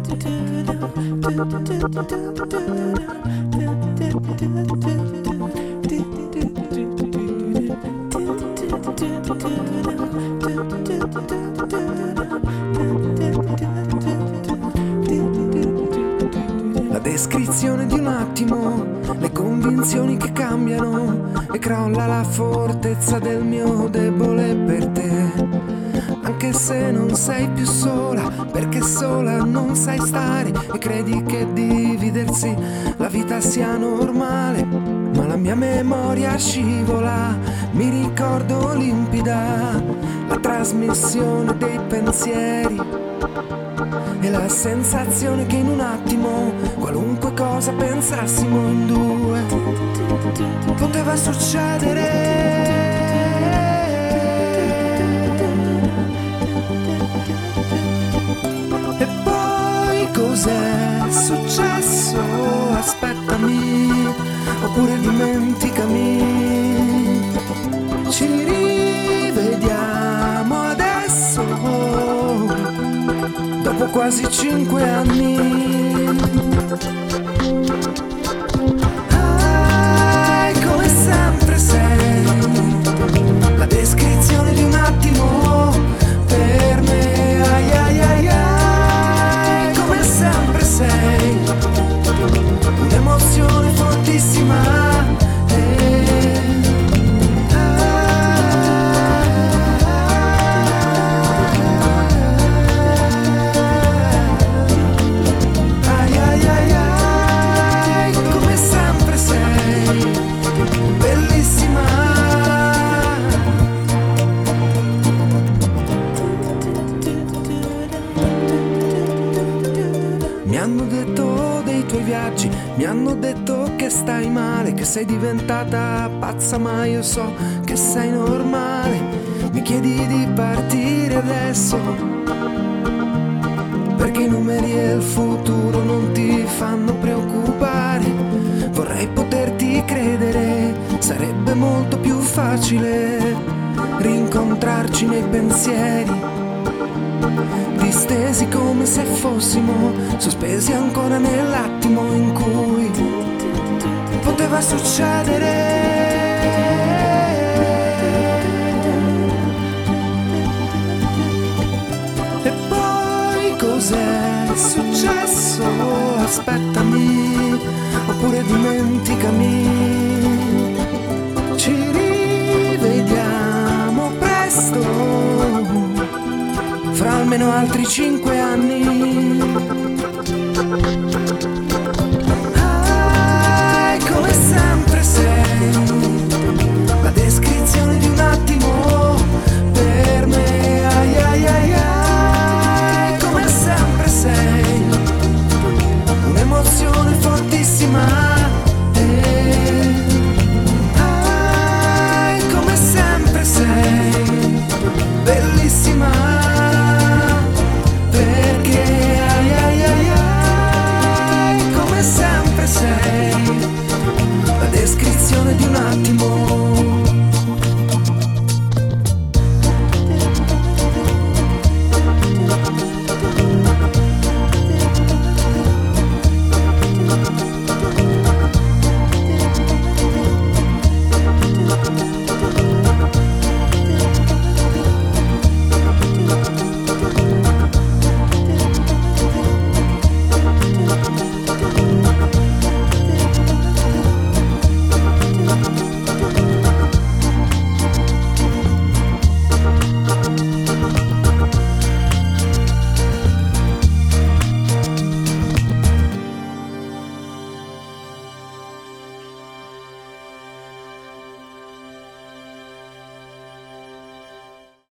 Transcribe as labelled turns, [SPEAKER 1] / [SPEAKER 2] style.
[SPEAKER 1] La descrizione di un attimo, le convinzioni che cambiano e crolla la fortezza del mio debole per te. Anche se non sei più sola, perché sola non sai stare e credi che dividersi la vita sia normale. Ma la mia memoria scivola, mi ricordo limpida la trasmissione dei pensieri e la sensazione che in un attimo qualunque cosa pensassimo in due poteva succedere. E poi cos'è successo? Aspettami, oppure dimenticami. Ci rivediamo adesso, dopo quasi 5 anni. Come sempre sei la descrizione di un attimo per me. Come sempre sei un'emozione fortissima. Come sempre sei bellissima. Mi hanno detto dei tuoi viaggi, mi hanno detto che stai male, che sei diventata pazza, ma io so che sei normale. Mi chiedi di partire adesso, perché i numeri e il futuro non ti fanno preoccupare. Vorrei poterti credere, sarebbe molto più facile rincontrarci nei pensieri, distesi come se fossimo sospesi ancora nell'attimo in cui poteva succedere. E poi cos'è successo? Aspettami, oppure dimenticami. Ci rivediamo presto, fra almeno altri 5 anni.